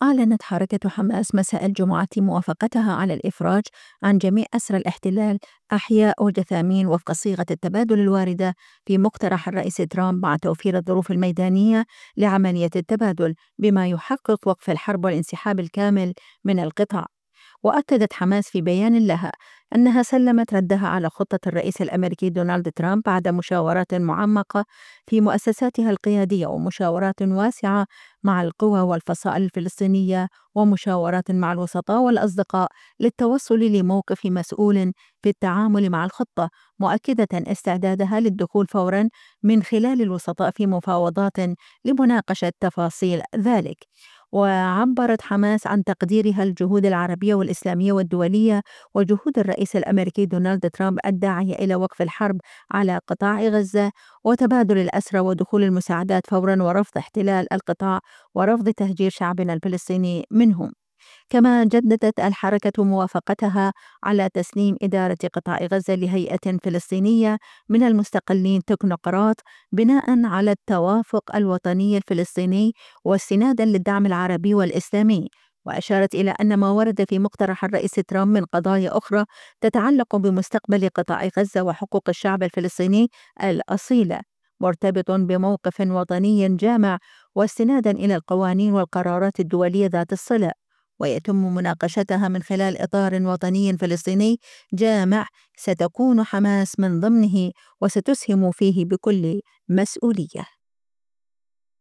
أعلنت حركة حماس مساء الجمعة موافقتها على الإفراج عن جميع أسرى الاحتلال أحياء وجثامين وفق صيغة التبادل الواردة في مقترح الرئيس ترامب، مع توفير الظروف الميدانية لعملية التبادل بما يحقق وقف الحرب والانسحاب الكامل من القطاع. وأكدت حماس في بيان لها أنها سلمت ردها على خطة الرئيس الأمريكي دونالد ترامب بعد مشاورات معمقة في مؤسساتها القيادية ومشاورات واسعة مع القوى والفصائل الفلسطينية ومشاورات مع الوسطاء والأصدقاء للتوصل لموقف مسؤول في التعامل مع الخطة، مؤكدة استعدادها للدخول فورا من خلال الوسطاء في مفاوضات لمناقشة تفاصيل ذلك. وعبرت حماس عن تقديرها الجهود العربية والإسلامية والدولية وجهود الرئيس الأمريكي دونالد ترامب الداعية إلى وقف الحرب على قطاع غزة وتبادل الأسرى ودخول المساعدات فورا، ورفض احتلال القطاع ورفض تهجير شعبنا الفلسطيني منهم. كما جددت الحركة موافقتها على تسليم إدارة قطاع غزة لهيئة فلسطينية من المستقلين تكنوقراط، بناء على التوافق الوطني الفلسطيني واستنادا للدعم العربي والإسلامي. وأشارت إلى أن ما ورد في مقترح الرئيس ترامب من قضايا أخرى تتعلق بمستقبل قطاع غزة وحقوق الشعب الفلسطيني الأصيلة، مرتبط بموقف وطني جامع واستنادا إلى القوانين والقرارات الدولية ذات الصلة، ويتم مناقشتها من خلال إطار وطني فلسطيني جامع ستكون حماس من ضمنه وستسهم فيه بكل مسؤولية.